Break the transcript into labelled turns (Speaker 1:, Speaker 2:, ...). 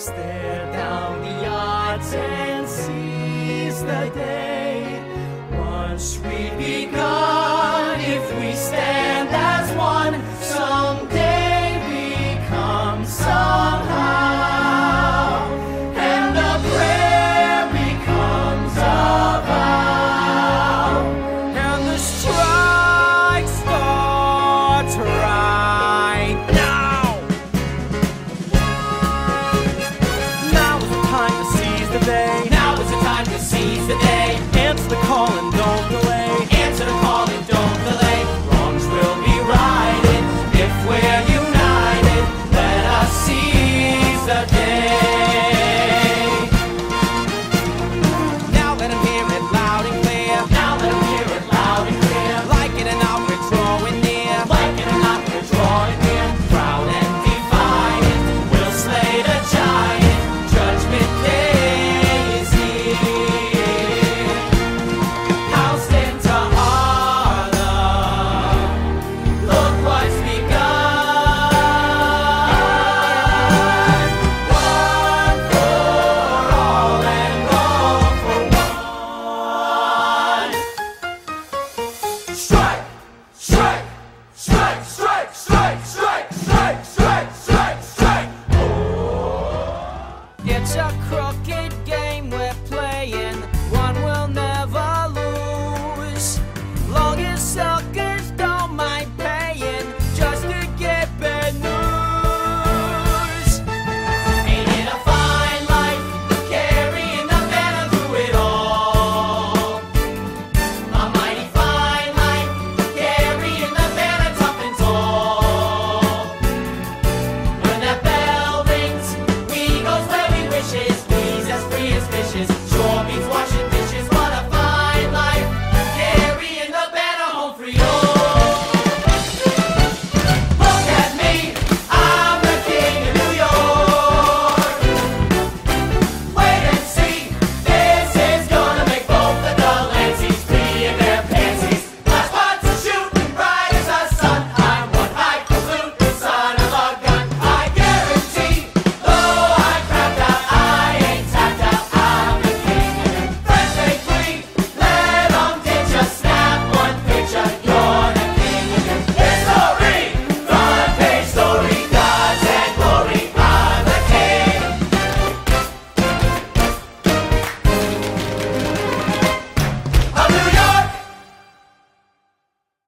Speaker 1: stare down the odds and seize the day. Once we've begun, if we stand as one, someday we come somehow, and the prayer becomes a vow, and the strike starts right now. Now is the time to seize the day. Now is the time to seize the day.